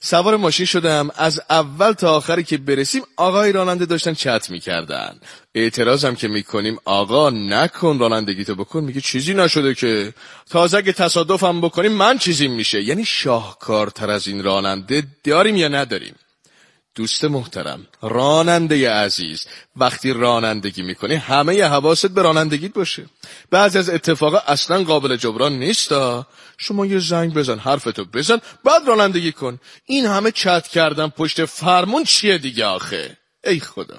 سوار ماشین شدم، از اول تا آخری که برسیم آقای راننده داشتن چت میکردن. اعتراضم که میکنیم آقا نکن رانندگیتو بکن، میگه چیزی نشده که، تازه اگه تصادفم بکنیم من چیزیم میشه. یعنی شاهکارتر از این راننده داریم یا نداریم؟ دوست محترم، راننده عزیز، وقتی رانندگی میکنی همه ی حواست به رانندگیت باشه. بعضی از اتفاقا اصلا قابل جبران نیست. شما یه زنگ بزن، حرفتو بزن، بعد رانندگی کن. این همه چت کردن پشت فرمون چیه دیگه آخه؟ ای خدا.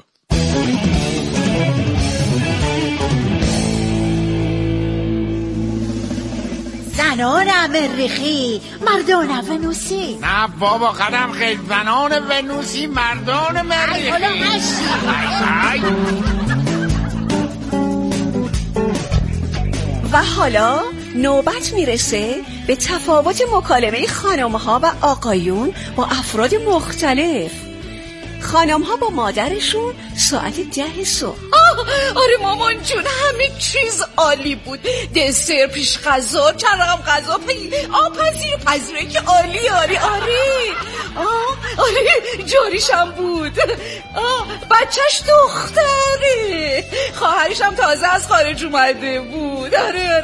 زنان مریخی مردان ونوسی. نه بابا قدم خیلی، زنان ونوسی مردان مریخی. و حالا نوبت میرسه به تفاوت مکالمه خانم‌ها و آقایون با افراد مختلف. خانم‌ها با مادرشون ساعت 10 صبح. آره مامان جون، همه چیز عالی بود. دسر، پیش غذا، چند رقم غذا، پذیره که عالی. آره جاریشم بود. بچهش دختره، خواهرش هم تازه از خارج اومده بود.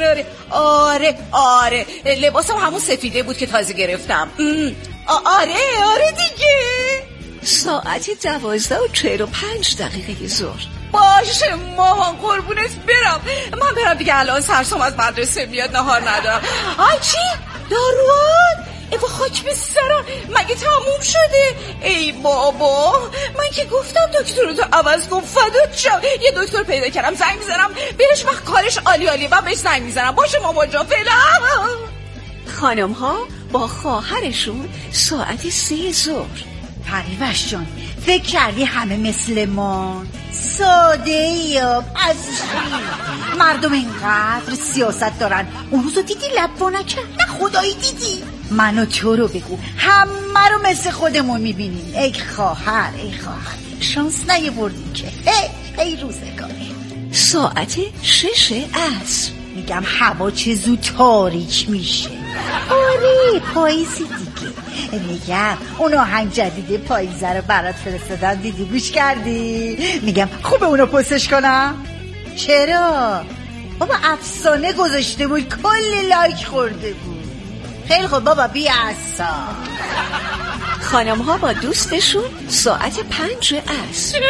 آره لباسم همون سفیده بود که تازه گرفتم. آره دیگه. ساعت 12:45 ظهر. باشه مامان قربونت برم. من برم دیگه، الان سرسام از مدرسه میاد، نهار ندارم. آی چی؟ داروان؟ ایوا خاک به سرم، مگه تموم شده؟ ای بابا، من که گفتم دکتر تو عوض کن، فدات شم. یه دکتر پیدا کردم، زنگ میزنم بهش، وقت کارش عالی من بهش زنگ میزنم. باشه مامان جان، فعلا. خانم ها با خواهرشون ساعت 3 ظهر. پریوش جان، فکر کردی همه مثل ما ساده یا پزشکی؟ مردم اینقدر سیاست دارن. اون روزو دیدی لب وا نکرد؟ نه خدایی دیدی؟ منو تو رو بگو، همه رو مثل خودمون میبینیم. ای خواهر شانس نیاوردی که. ای روزگاری. ساعت 6 عصر. میگم هوا چه زود تاریک میشه. آره پاییزی دیگه. میگم اون آهنگ جدید پاییزه رو برات فرستادم، دیدی گوش کردی؟ میگم خوبه اونو پستش کنم؟ چرا؟ بابا افسانه گذاشته بود، کلی لایک خورده بود. خیلی خوب بابا، بیا اصلا. خانم ها با دوستشون ساعت 5 عصر.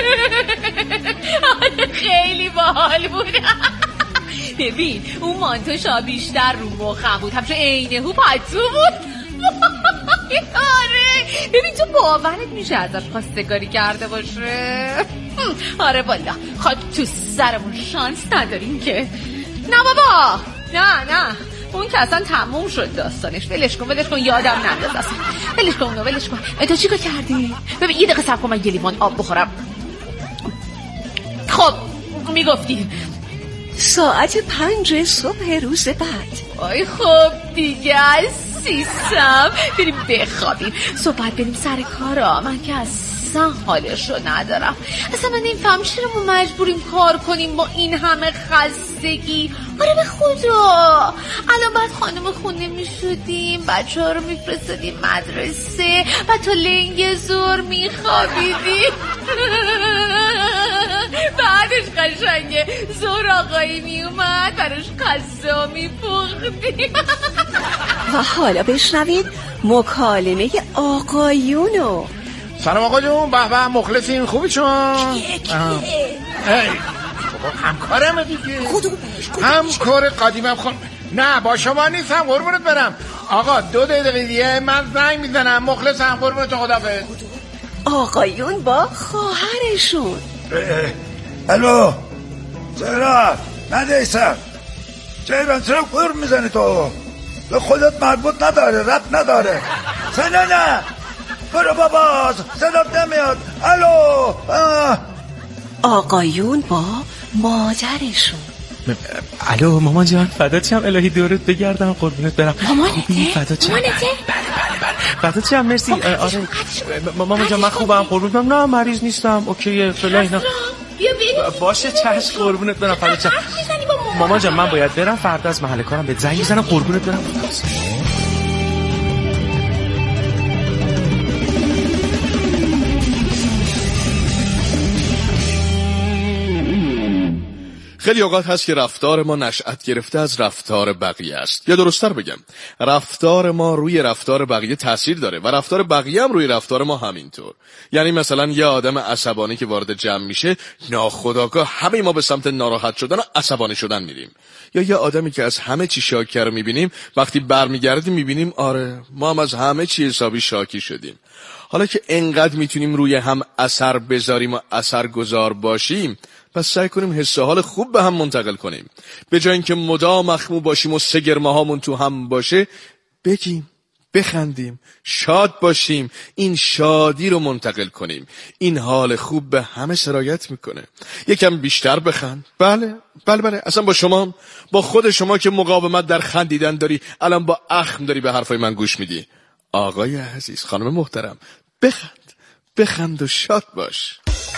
خیلی باحال بود. ببین اون مانتوشا بیشتر رو مخم بود، همچون عینه هو پتو بود. آره ببین تو باورت میشه ازش خواستگاری کرده باشه؟ آره والا، خاک تو سرمون، شانس نداریم که. نه بابا، نه اون که اصلا تموم شد داستانش. ولش کن یادم ننداز اصلا. ولش کن. تو چیکار کردی؟ ببین یه دقیقه صبر کن، من یه لیوان آب بخورم. خب میگفتی ساعت 5 صبح روز بعد. آی خب دیگه عزیزم، بریم بخوابیم، صبح بریم سر کارا. من که اصلا حالشو ندارم. اصلا من نمیفهم چرا ما مجبوریم کار کنیم با این همه خستگی. آره به خدا، الان بعد خانم خونه میشدیم، بچه ها رو میفرستادیم مدرسه و تو لنگ زور میخوابیدیم. بعدش قشنگه زور آقایی میومد، براش غذا میپختیم. و حالا بشنوید مکالمه آقایونو. سلام آقا جون، به به، مخلصین، خوبی چون؟ بابا همکارمه دیگه. همکار قدیمم. نه با شما نیستم قربونت برم. آقا 2 دقیقه دیگه من زنگ میزنم، مخلصم، قربونت، خدافظ. آقایون با خواهرشون. الو چرا ندیسم؟ چرا قرب میزنی تو؟ به خودت مربوط نداره، رب نداره. نه برو بابا، صدات نمیاد. الو آقایون با مادرشون. الو مامان جان، فدات شم، الهی دورت بگردم، قربونت برم. مامانته؟ فدات شم. بله فدات شم، مرسی. آره مامان جان من خوبم، قربونت برم. نه مریض نیستم، اوکیه فعلا. اینا باشه چشم، قربونت برم، فدات شم. مامان جان من باید برم، فردا از محل کارم بهت زنگ میزنم، قربونت برم. خیلی اوقات هست که رفتار ما نشأت گرفته از رفتار بقیه است، یا درست‌تر بگم رفتار ما روی رفتار بقیه تاثیر داره و رفتار بقیه هم روی رفتار ما همینطور. یعنی مثلا یه آدم عصبانی که وارد جمع میشه، ناخودآگاه همه ما به سمت ناراحت شدن و عصبانی شدن میریم. یا یه آدمی که از همه چی شاکی رو میبینیم، وقتی برمیگردیم میبینیم آره ما هم از همه چی حسابی شاکی شدیم. حالا که انقدر میتونیم روی هم اثر بذاریم و اثرگذار باشیم، پس سعی کنیم حس و حال خوب به هم منتقل کنیم. به جای اینکه مدام مخموم باشیم و سگرماهامون تو هم باشه، بگیم، بخندیم، شاد باشیم، این شادی رو منتقل کنیم. این حال خوب به همه سرایت میکنه. یکم بیشتر بخند. بله اصلا با خود شما که مقاومت در خندیدن داری، الان با اخم داری به حرفای من گوش میدی. آقای عزیز، خانم محترم، بخند و شاد باش.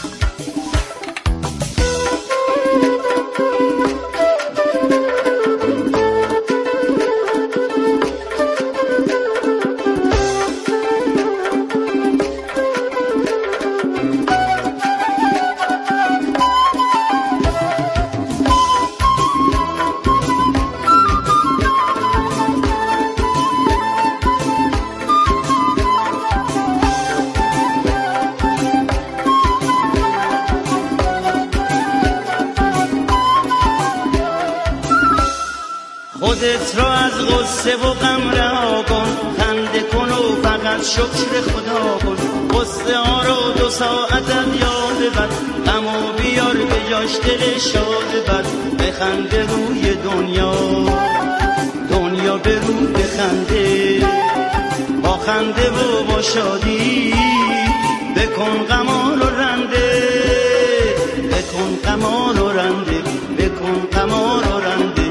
خودت را از غصه و غم رها کن، خنده کن و فقط شکر خدا کن. غصه ها رو 2 ساعتت یاد بر، غمو بیار به جاش دل شاد بر. بخنده روی دنیا به رو بخنده، با خنده و با شادی بکن غمان رو رنده، بکن غمان رو رنده، بکن غمان رو رنده.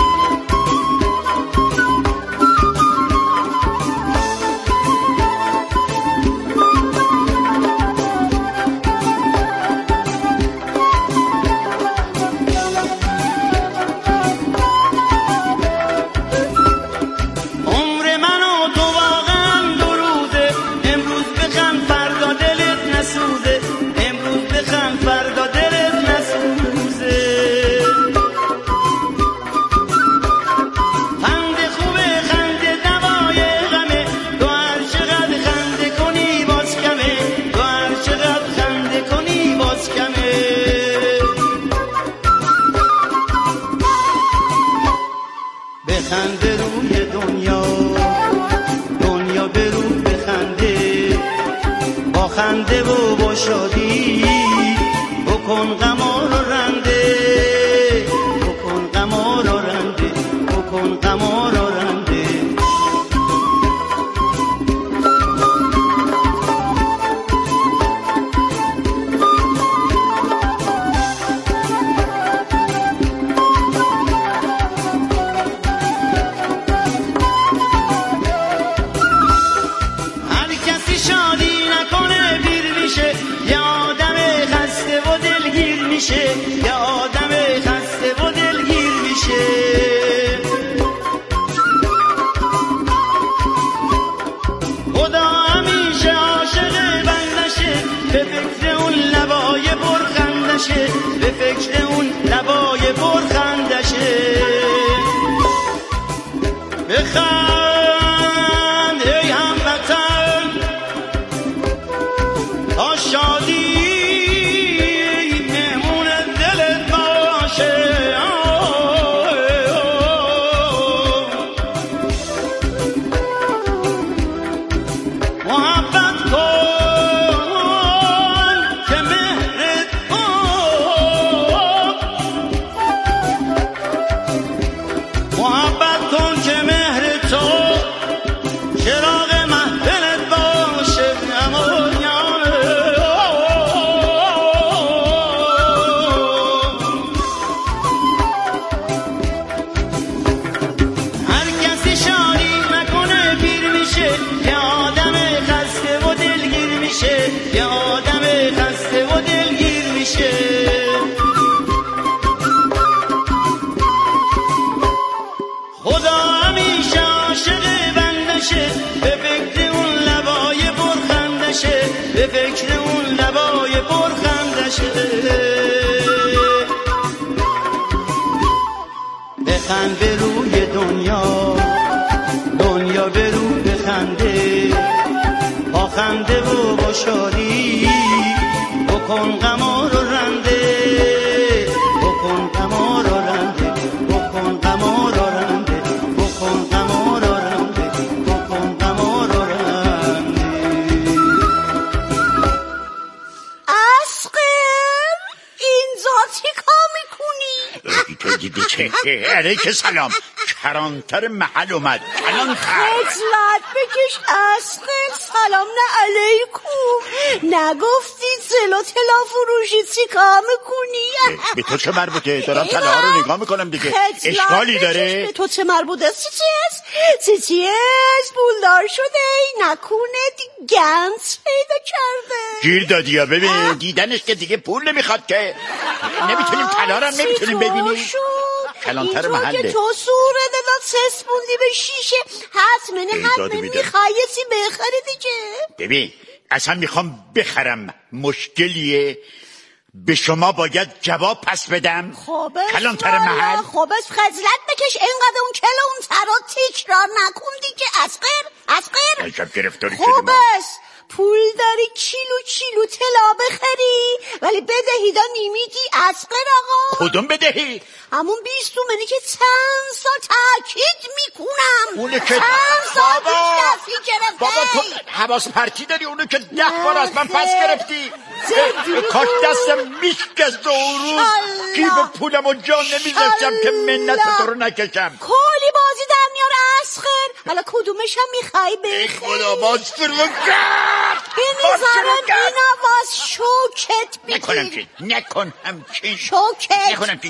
بخنده روی دنیا به رو بخنده، با خنده و با شادی بکن غمان رو رنده، بکن غمان رو رنده، بکن غمان رو رنده. یه آدم خسته و دلگیر میشه، خدا همیشه عاشق بندشه، به فکر اون لبای برخندشه، به فکر اون لبای برخندشه. بخند ای هموطن تا شادی یه آدم خسته و دلگیر میشه. خدا همیشه عاشق بندشه، به فکر اون لبای برخندشه، به فکر اون لبای برخندشه. بخند به روی دنیا، دنیا به رو بخنده، با خنده و با شادی بکن غما رو رنده، بکن غما رو رنده، بکن غما رو رنده، بکن غما رو رنده، بکن غما رو رنده. عسقر اینجا چی کار میکنی؟ تو دیدی چه؟ علیک سلام، کرانتر محل اومد. کرانتر خجلت بکش عسقر، سلام نه علیکم. نگفتی جلو طلا فروشی چی کار میکنی؟ به تو چه مربوطه؟ دارم طلاها رو نگاه میکنم دیگه. اشکالی داره؟ به تو چه مربوطه؟ چی پولدار شده نکنه گنج پیدا کرده. گیر دادی یا ببین دیدنش که دیگه پول نمیخواد که. نمیتونیم طلا رو نمیتونیم ببینیم. کلانتر محله که تو سوره دادا چسبوندی به شیشه، حتما میخوای سی بخری دیگه. ببین اصلا میخوام بخرم، مشکلیه؟ به شما باید جواب پس بدم. کلانتر محل خبش خجلت بکش، اینقدر اون کلا اون ترا تکرار نکن دیگه. عسقر عجب گرفتاری شدیم. خبش پول داری کیلو طلا بخری ولی بدهیدا نیمیدی عسقر آقا. کدوم بدهی؟ همون 20 تومنی که چند سال تاکید میکنم اونه که چند سال پیش دستی گرفته. بابا تو حواس پرتی داری، اونو که 10 بار از من پس گرفتی. کاش دستم میشکست و روز گیب پولم و جان نمیذاشتم که منت تو رو نکشم. کلی بازی در میاره عسقر، حالا کدومش هم میخوای بخری؟ خدا باز فرو کرد. به نظرم اینا باز شوکت بگیر. نکن همچین شوکت نکنم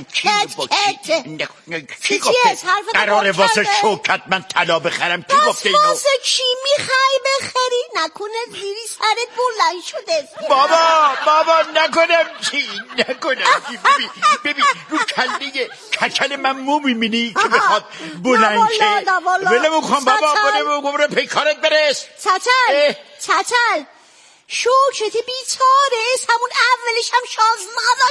کی گفته قراره واسه شوکت من طلا بخرم؟ کی گفته اینو؟ واسه کی میخوای بخری؟ نکنه زیری سرت بلند شده. بابا نکنم چی. ببین رو کله کچل من مو میبینی که بخواد بلند شه. ولمون کن بابا، برو پیکارت برس. چچل شوکت بیچاره همون اولش هم شانس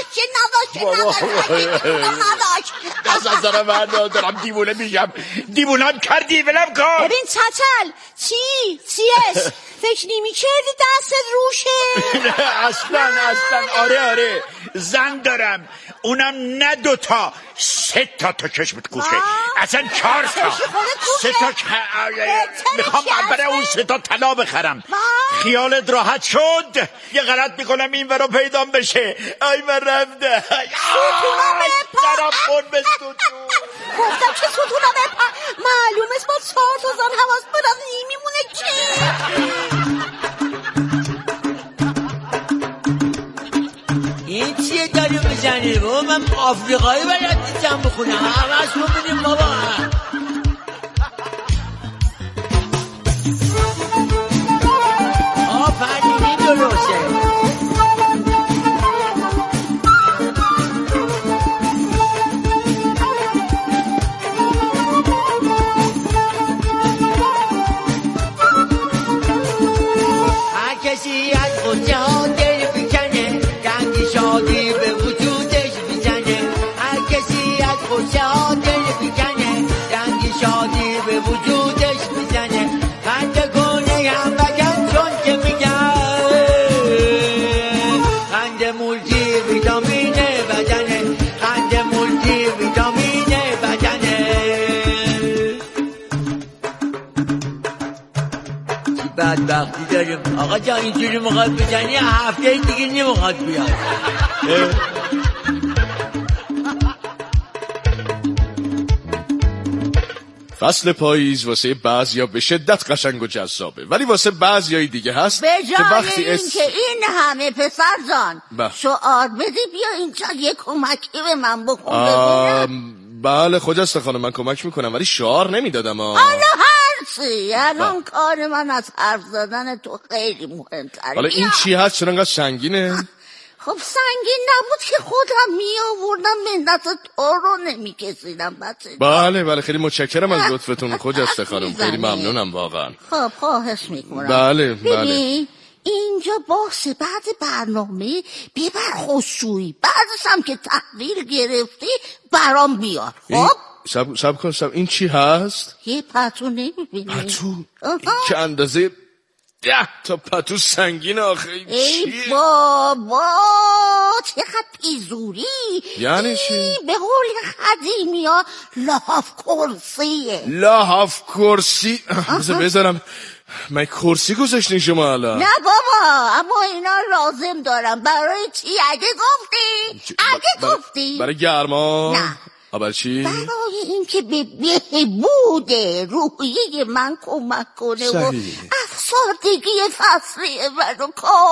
نداشت. دست از دارم من دارم دیوونه میشم. دیوونم کردی ولم کن. ببین چچل چیست؟ فکر نمی کردی دستت روشه؟ اصلا آره زن دارم، اونم نه 2 تا 3 تا چشمت کوشه، اصلا 4 تا 3 تا. میخوام برای اون 3 تا طلا بخرم. خیالت راحت شد؟ یه غلط میکنم این ورا پیدام بشه. آی من رفته سرم خون به ستون. گفتم که ستونم بپر. معلوم است با 4 تا زن حواس برام نمیمونه که. این چیه داری میزنی بابا؟ من آفریقایی بلد نیستم بخونم. همش رو بودیم بابا. آفرینی درسته. هر کسی از خودشه ها دل بکنه، رنگی شادی به وجودش بزنه. هر کسی از خودشه ها دل بکنه، رنگی شادی به وجودش بزنه. خنده کنه هم بگن چون که میگن خنده مولتی ویتامینه بدنه، خنده مولتی ویتامینه بدنه. چی بدبختی داریم آقا جان، اینجوری مخواد بزنی هفته دیگه نمیخواد بیاد. فصل پاییز واسه بعضیا به شدت قشنگ و جذابه، ولی واسه بعضیای دیگه هست به که وقتی این که این همه پسر جان شعار بدی بیا اینجا یه کمکی به من بکن. بله خجسته خانم من کمک میکنم ولی شعار نمیدادم. حالا هرچی الان کار من از حرف زدن تو خیلی مهمتره. حالا این چی هست چرا انقدر سنگینه؟ خب سنگین نبود که خودم می آوردم منت تو رو نمی کشیدم بچه. بله خیلی متشکرم از لطفتون خجسته خانم، خیلی ممنونم واقعا. خب خواهش میکنم. بله اینجا باسه بعد برنامه ببر خوشویی، بعدش هم که تحویل گرفتی برام بیار. خب سب کن این چی هست؟ یه پتو نمیبینی؟ پتو؟ که اندازه 10 تا پتو سنگین آخه. ای بابا چقدر پیزوری. یعنی چی؟ به قول قدیمی ها لاف کرسیه. لاف کرسی؟ بذارم من کرسی گذاشتین شما الان؟ نه بابا اما اینا لازم دارم. برای چی؟ اگه گفتی برای گرما؟ نه. برای چی؟ برای اینکه به بهبود روحیه من کمک کنه و افسردگی فصلی منو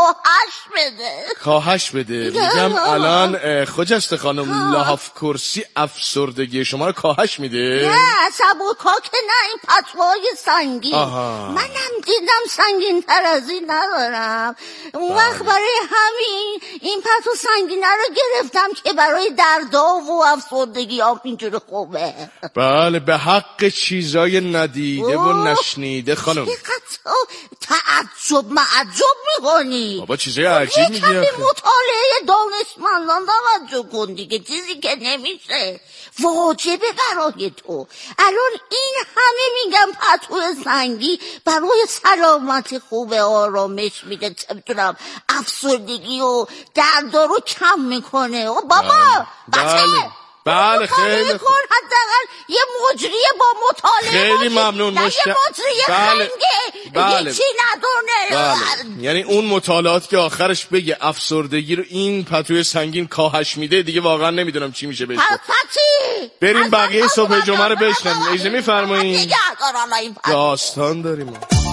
کاهش بده. میگم الان خجسته خانم لاف کرسی افسردگی شما رو کاهش میده؟ نه سبوکا که نه، این پتوهای سنگین. منم دیدم سنگین تر از این ندارم. اون وقت برای همین این پتو سنگینه رو گرفتم که برای دردا و افسردگی اینجوری خوبه. بله به حق چیزای ندیده و نشنیده خانم. تعجب میکنی. بابا چیزای عجیب میگی. یه کمی مطالعه دانشمندان توجه کن دیگه. چیزی که نمیشه واجبه برای تو. الان این همه میگم پتو سنگی برای سلامت خوبه، آرامش میده، چه میدونم افسردگی و دردا رو کم میکنه. و بابا بله خیلی کن حداقل یه مجری با مطالعه. خیلی ممنون. یه مجری خنگه چی ندونه. یعنی اون مطالعات که آخرش بگه افسردگی رو این پتوی سنگین کاهش میده دیگه واقعا نمیدونم چی میشه بهش. بریم بقیه صبح جمعه رو بشنویم. اجازه میفرمایید؟ داستان داریم.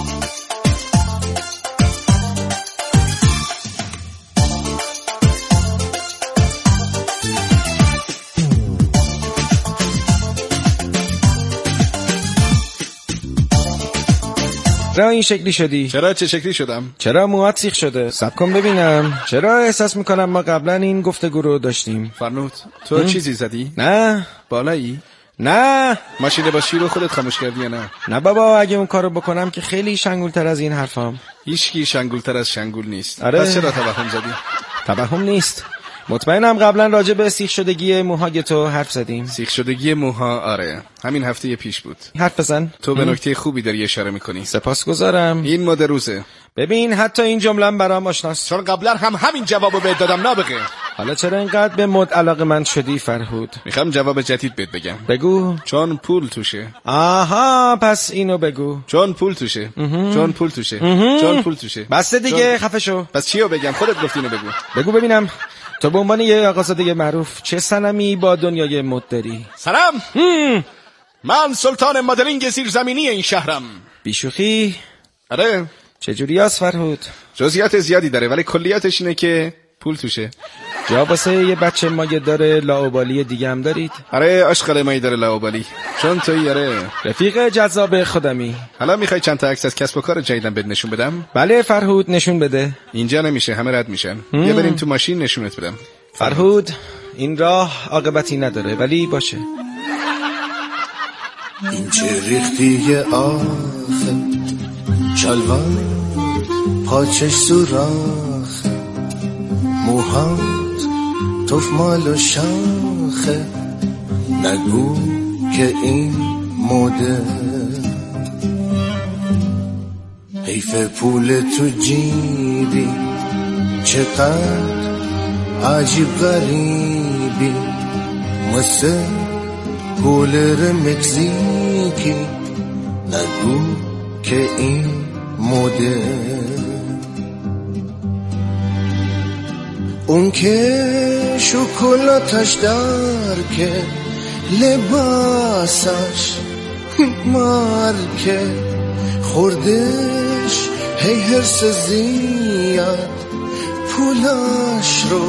چرا این شکلی شدی؟ چرا چه شکلی شدم؟ چرا موهات سیخ شده؟ صبر کن ببینم. چرا احساس میکنم ما قبلا این گفتگو رو داشتیم؟ فرنود تو چیزی زدی؟ نه. بالایی؟ نه. ماشین لباسی رو خودت خاموش کردی یا نه؟ نه بابا اگه اون کارو بکنم که خیلی شنگولتر از این حرفام. هیچکی شنگولتر از شنگول نیست. آره. پس چرا توهم زدی؟ توهم نیست. مطمئنم قبلا راجع به سیخ شدگی موهای تو حرف زدیم. سیخ شدگی موها آره همین هفته پیش بود. حرف بزن. تو به نکته خوبی داری اشاره میکنی. سپاسگزارم. این مد روزه. ببین حتی این جمله‌ام برام آشناست، چون قبلا همین جوابو بهت دادم. نابغه حالا چرا اینقدر به مد علاقه‌مند شدی فرهود؟ میخوام جواب جدید بهت بگم. بگو. چون پول توشه. آها پس اینو بگو. چون پول توشه. چون پول توشه. چون پول توشه. بس دیگه خفه شو. پس چیو بگم؟ خودت گفتی اینو بگو. بگو ببینم. تو به عنوان یه آقازاده معروف چه صنمی با دنیای مد داری؟ سلام. من سلطان مدلینگ زیرزمینی این شهرم. بیشوخی؟ آره. چجوری هست فرهود؟ جزئیات زیادی داره ولی کلیاتش اینه که پول توشه. جا واسه یه بچه مایه داره لاوبالی دیگه هم دارید؟ آره عاشق مایه داره لاوبالی. چون تویی آره رفیق جذاب خودمی. حالا میخوای چند تا عکس از کسب و کار جدیدم بهت نشون بدم؟ بله فرهود نشون بده. اینجا نمیشه همه رد میشن. بیا بریم تو ماشین نشونت بدم. فرهود این راه عاقبتی نداره ولی باشه. این چه ریختی آخه چالوان پاچش سوراخ موهات توف مال و شاخه نگو که این موده حیف پول تو جیبی چقدر عجیب غریبی مثل پول مکزیکی نگو که این موده اون که شکلاتش در که لباسش مارکه خوردش هی هرس زیاد پولاش رو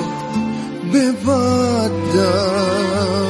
ببادم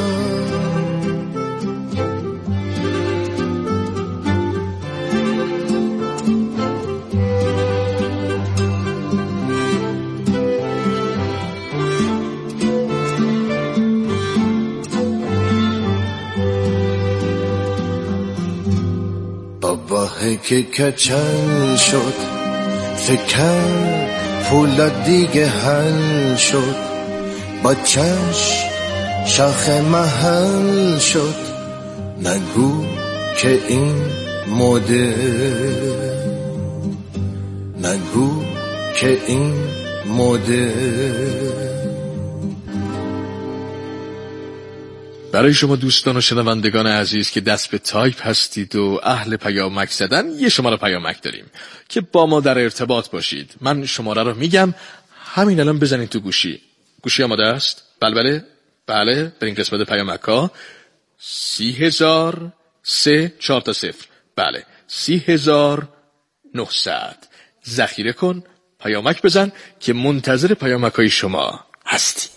باباه که کچل شد فکر پولا دیگه حل شد با چش شاخ محل شد نگو که این مده، نگو که این مده. برای شما دوستان و شنوندگان عزیز که دست به تایپ هستید و اهل پیامک زدن، یه شماره پیامک داریم که با ما در ارتباط باشید. من شماره رو میگم، همین الان بزنید تو گوشی. گوشی آماده است؟ بله برین قسمت پیامک ها. 30,000 3 4 تا 0. بله 30,900. ذخیره کن، پیامک بزن که منتظر پیامک های شما هستی.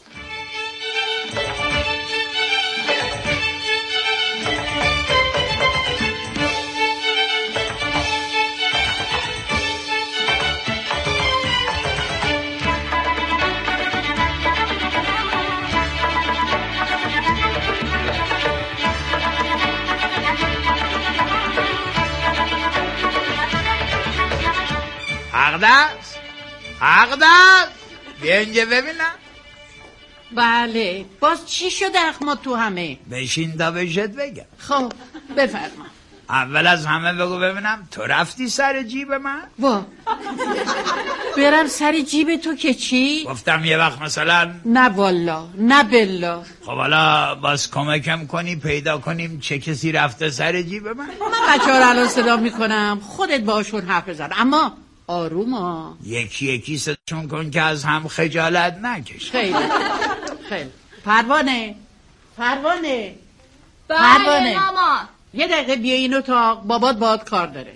حقدست بیا اینجا ببینم. بله باز چی شد اخما تو همه؟ بشین تا بهت بگم. خب بفرما. اول از همه بگو ببینم تو رفتی سر جیب من؟ وا برم سر جیب تو که چی؟ گفتم یه وقت مثلا. نه والا نه بلا. خب حالا باز کمکم کنی پیدا کنیم چه کسی رفته سر جیب من. من بچه ها رو الان صدا میکنم، خودت باشون حرف بزن، اما آروما. یکی صداشون کن که از هم خجالت نکش. خیلی پروانه بله ماما. یه دقیقه بیا این اتاق، بابات باهات کار داره.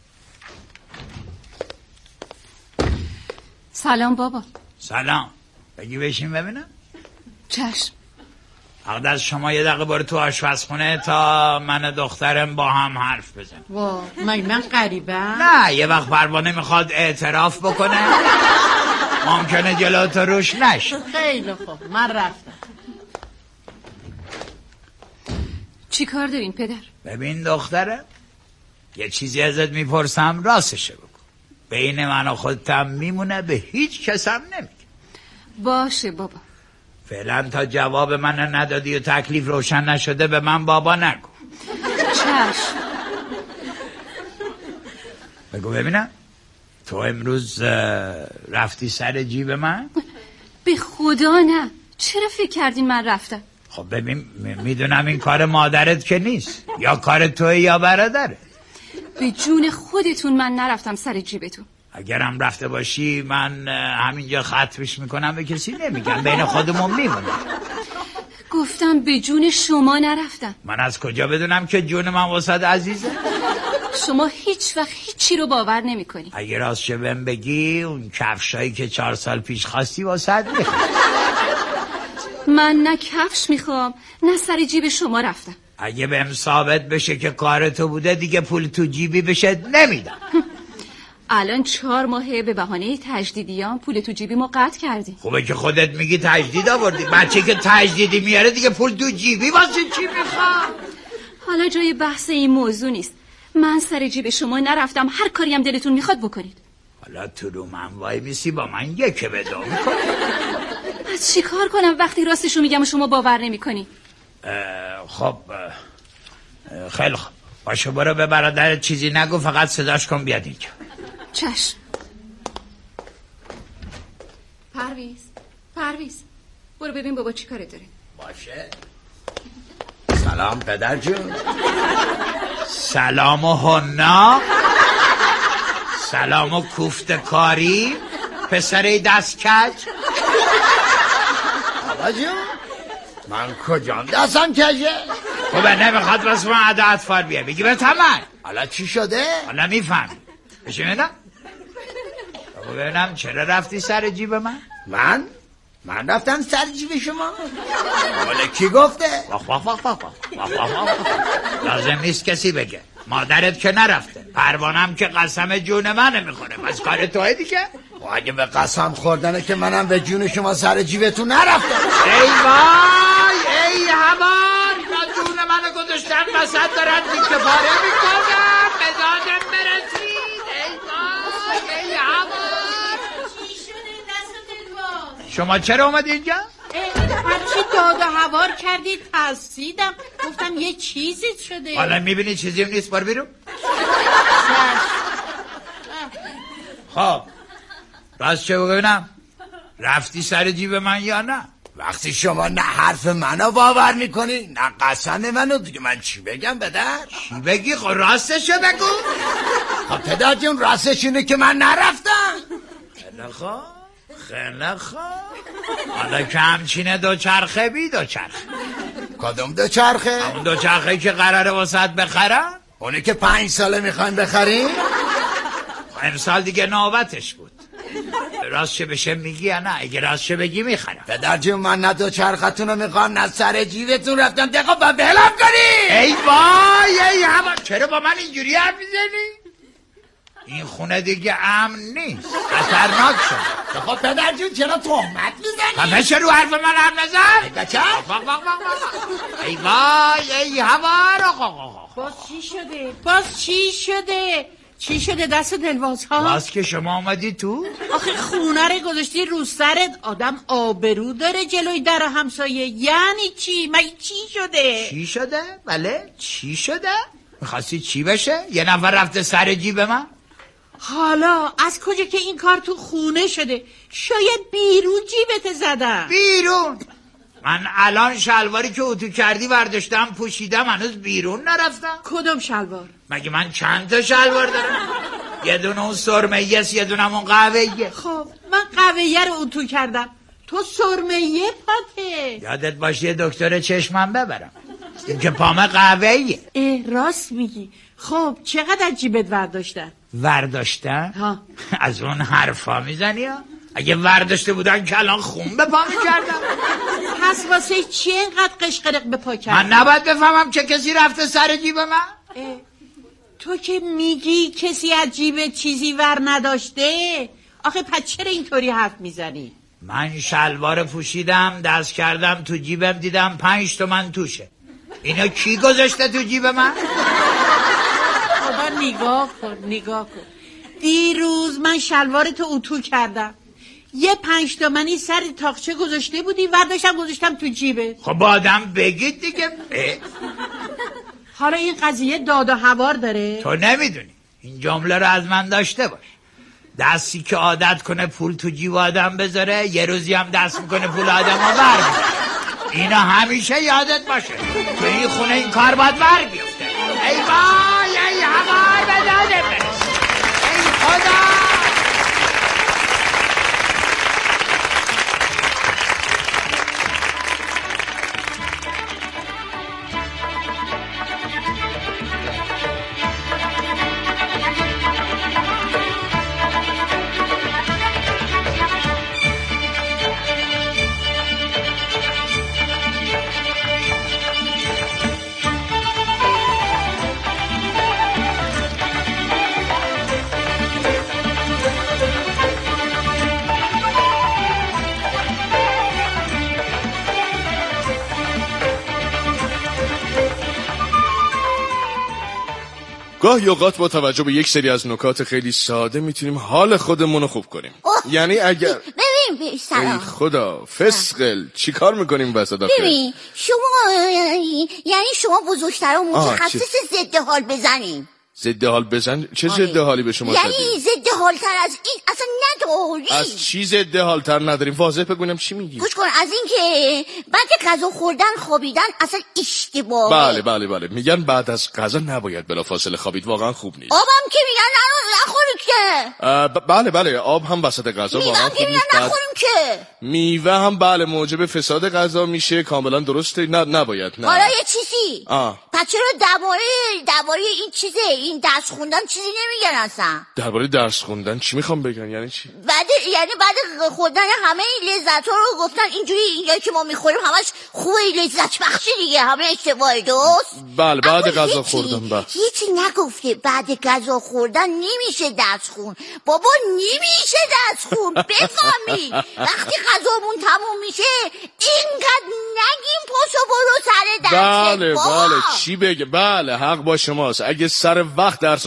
سلام بابا. سلام. بگی بشین ببینم. چشم. از شما یه دقیقه برو تو آشپزخونه تا من و دخترم با هم حرف بزنیم. وا من غریبم؟ نه یه وقت پروانه میخواد اعتراف بکنه ممکنه جلو تو روش نشه. خیلی خوب من رفتم. چی کار دارین پدر؟ ببین دخترم، یه چیزی ازت میپرسم راستشه بگو. بین من و خودتم میمونه، به هیچ کسم نمیگه. باشه بابا. فعلا تا جواب من ندادی و تکلیف روشن نشده به من بابا نگو. چشم. بگو ببینم تو امروز رفتی سر جیب من؟ به خدا نه. چرا فکر کردین من رفتم؟ خب ببین میدونم این کار مادرت که نیست، یا کار توی یا برادره. به جون خودتون من نرفتم سر جیبتون. اگرم رفته باشی من همینجا ختمش میکنم، به کسی نمیگم، بین خودمون میمونه. گفتم به جون شما نرفتم. من از کجا بدونم که جون من واسه عزیزه؟ شما هیچ وقت هیچی رو باور نمی کنی. اگه راستش بهم بگی اون کفشایی که 4 سال پیش خواستی واسه میخوام. من نه کفش میخوام نه سر جیب شما رفتم. اگه بهم ثابت بشه که کار تو بوده دیگه پول تو جیبی بشه نمیدم. الان 4 ماهه به بهانه تجدیدیان پول تو جیبی ما قطع کردیم. خوبه که خودت میگی تجدید آوردی. بچه که تجدیدی میاره دیگه پول تو جیبی واسه چی میخواد؟ حالا جای بحث این موضوع نیست. من سر جیب شما نرفتم، هر کاری هم دلتون میخواد بکنید. حالا تو رو من وای میسی با من یک بدا میکنی. از چی کار کنم وقتی راستشو میگم و شما باور نمیکنی؟ خب خیلی خوب باشه، برو به برادرت چیزی نگو، فقط صداش کن بیاد اینجا. چشم. پرویز برو ببین بابا چی کاره داره. باشه. سلام پدر جون. سلام و هنا. سلام و کوفت کاری. پسر دست کج. بابا جون من کجام دستم کجه؟ خوبه نمیخواد واسه من عده اطفال بیه بگی به تمن. حالا چی شده؟ حالا میفهمی. بشینیدم ببینم چرا رفتی سر جیب من رفتم سر جیب شما؟ حالا کی گفته؟ لازم نیست کسی بگه. مادرت که نرفته، پروانم که قسم جون من نمیخوره، بس کار توه دیگه. و اگه به قسم خوردنه که منم به جون شما سر جیبتون نرفتم. ای وای ای همان من جون منو گذاشتن وسط دارن دیگه پاره میکنم به دادم برسید. ای وای ای همان. شما چرا اومد اینجا؟ هرچی داد و هوار کردی ترسیدم گفتم یه چیزی شده. حالا میبینی چیزی نیست، بار بیرون. خب راست چه بگم، رفتی سر جیب من یا نه؟ وقتی شما نه حرف منو باور میکنی نه قسم منو، دیگه من چی بگم پدر؟ چی بگی؟ خب راستشو بگو. خب پدر جون راستش اینه که من نرفتم. خیلی خوب. حالا که همچینه دوچرخه بی دوچرخه. کدوم دوچرخه؟ اون دوچرخه که قراره واسط بخرم، اونی که 5 ساله میخوایم بخریم؟ امسال دیگه نوبتش بود. راست چه بشه میگی یا نه؟ اگه راست چه بگی میخرم. پدر جون من نه دوچرختون رو میخوام نه سر جیبتون رفتم. دقیقا با بهلم کنی. ای وای ای هوا، چرا با من اینجوری حرف میزنی؟ این خونه دیگه امن نیست، خطرناک شد. خب پدر جون چرا تهمت میزنی؟ همه چه رو حرف من حرف نزن؟ بچه ای وای ای هوا. باز چی شده؟ چی شده دست دلواز ها؟ باز که شما آمدی تو؟ آخه خونه رو گذاشتی رو سرت، آدم آبرو داره جلوی در همسایه. یعنی چی؟ مگه چی شده؟ چی شده؟ بله چی شده؟ میخواستی چی بشه؟ یه نفر رفته سر جیب من؟ حالا از کجا که این کار تو خونه شده؟ شاید بیرون جیبت زدن. بیرون؟ من الان شلواری که اتو کردی برداشتم پوشیدم، هنوز بیرون نرفتم. کدوم شلوار؟ مگه من چند تا شلوار دارم؟ یه دونه اون سرمه‌ایه، یه دونه اون قهوه‌ایه. خب من قهوه‌ایه رو اتو کردم، تو سرمه‌ایه پاته. یادت باشه یه دکتر چشمم ببرم، این که پامه قهوه‌ایه. راست میگی. خب چقدر جیبت ورداشتن؟ ورداشتن؟ ها. از اون حرفا میزنی ها؟ اگه ورداشته بودن که الان خون به پا میکردم. پس واسه چی اینقدر قشقرق به پا کردن؟ من نباید بفهمم چه کسی رفته سر جیب من؟ تو که میگی کسی از جیب چیزی ور نداشته، آخه پس چرا اینطوری حرف میزنی؟ من شلوار پوشیدم، دست کردم تو جیبم، دیدم 5 تومن توشه. اینو کی گذاشته تو جیب من؟ خدا نگاه کن. دیروز من شلوارتو اتو کردم، یه 5 تومنی سر تاقچه گذاشته بودی، ورداشتم گذاشتم تو جیبه. خب با آدم بگید دیگه. حالا این قضیه داد و هوار داره؟ تو نمیدونی، این جمله رو از من داشته باش. دستی که عادت کنه پول تو جیب آدم بذاره، یه روزی هم دست میکنه پول آدم رو برمی‌داره. اینا همیشه یادت باشه. تو این خونه این کار باید بر بیفته. ای وای ای هوای به داده برس. ای خدا. گاهی اوقات با توجه به یک سری از نکات خیلی ساده میتونیم حال خودمون رو خوب کنیم. یعنی اگر ببین ای خدا فسقل چی کار میکنیم وسط آخه؟ ببین یعنی شما بزرگترها متخصص ضد حال بزنیم. ضد حال بزن؟ چه ضد حالی به شما یعنی ضد حالتر از این اصلا نداری. از چی ضد حالتر نداریم؟ واضح بگونم چی میگی؟ گوش کن، از این که بعد غذا خوردن خوابیدن اصلا اشتباهه. بله میگن بعد از غذا نباید بلافاصله خوابید، واقعا خوب نیست. آبم که میگن نخورید که. بله آب هم وسط غذا واقعا خوب نیست. نخوریم که. میوه هم بله موجب فساد غذا میشه، کاملا درسته. نباید. حالا یه چیزی پس چرا درباره این چیزه این درس خوندن چیزی نمیگن اصلا؟ درباره درس خوندن چی میخوام بگن؟ یعنی چی؟ بعد خوردن همه لذت ها رو گفتن اینجوری اینجایی که ما میخوریم همش خوبه، لذت بخشی دیگه، همه اشتباه درست. بله بعد غذا خوردن هیچی نگفته بعد غذا خوردن نمیشه درس خون. بابا نمیشه درس خون بفهمی. وقتی غذامون تموم میشه اینقدر نگیم پاشو برو سر درس. بله چی بگه؟ بله حق با شماست. اگه سر وقت درس